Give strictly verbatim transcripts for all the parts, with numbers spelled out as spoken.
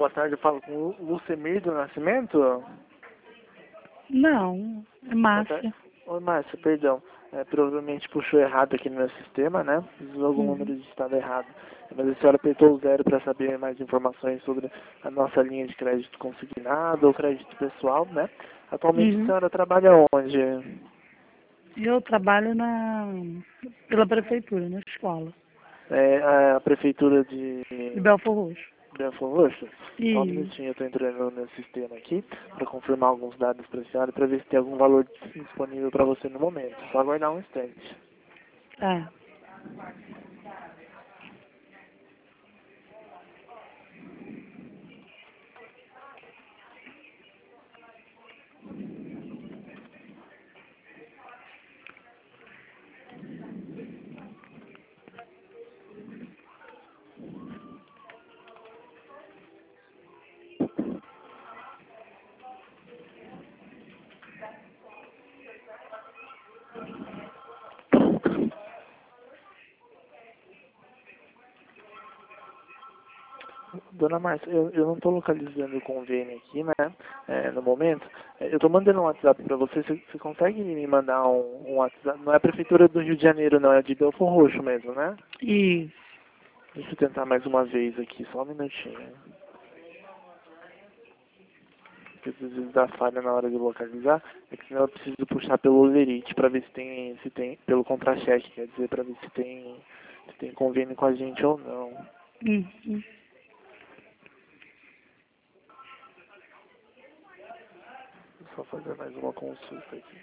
boa tarde, eu falo com o Lucemir do Nascimento. Não, é Márcia. Oi, Márcia, perdão. É, provavelmente puxou errado aqui no meu sistema, né? Usou algum Uhum. número de estado errado. Mas a senhora apertou o zero para saber mais informações sobre a nossa linha de crédito consignado ou crédito pessoal, né? Atualmente a Uhum. senhora trabalha onde? Eu trabalho na, pela prefeitura, na escola, É, a prefeitura de de Belford Roxo. Belford Roxo? Só um E minutinho, eu estou entrando no sistema aqui para confirmar alguns dados para a senhora para ver se tem algum valor disponível para você no momento. Só aguardar um instante. tá. Dona Márcia, eu, eu não estou localizando o convênio aqui, né, é, no momento. É, eu estou mandando um WhatsApp para você. você. Você consegue me mandar um, um WhatsApp? Não é a prefeitura do Rio de Janeiro, não. É de Belford Roxo mesmo, né? E Deixa eu tentar mais uma vez aqui, só um minutinho. Porque às vezes dá falha na hora de localizar. É que senão eu preciso puxar pelo Overite para ver se tem, se tem, pelo contra-cheque, quer dizer, para ver se tem, se tem convênio com a gente ou não. uhum. Vou só fazer mais uma consulta aqui.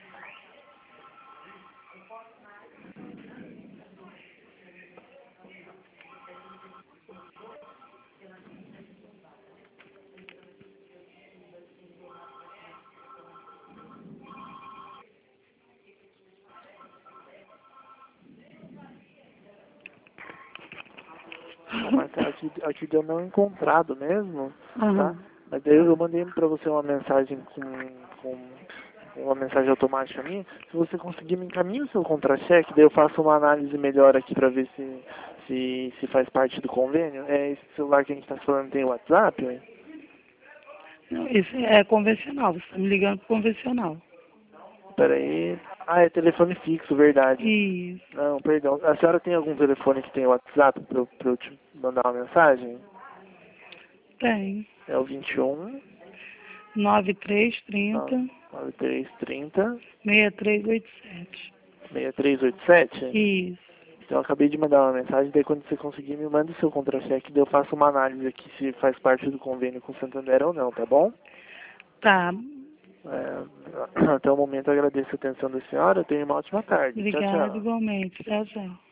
Mas aqui, aqui deu não encontrado mesmo, tá? Aham. Mas daí eu mandei pra você uma mensagem com, com uma mensagem automática minha. Se você conseguir me encaminhar o seu contra-cheque, daí eu faço uma análise melhor aqui pra ver se, se, se faz parte do convênio. É esse celular que a gente tá falando tem WhatsApp? Né? Não, isso é convencional, você está me ligando pro convencional. Peraí. Ah, é telefone fixo, verdade. Isso. Não, perdão. A senhora tem algum telefone que tem WhatsApp pra, eu- pra eu te mandar uma mensagem? Tem. É o vinte e um, nove três trinta, nove três trinta, seis três oito sete. seis três oito sete? Isso. Então eu acabei de mandar uma mensagem, daí quando você conseguir me manda o seu contra-cheque, daí eu faço uma análise aqui se faz parte do convênio com o Santander ou não, tá bom? Tá. É, até o momento eu agradeço a atenção da senhora, tenha uma ótima tarde. Tchau, Obrigada tchau. igualmente. Tchau, tchau.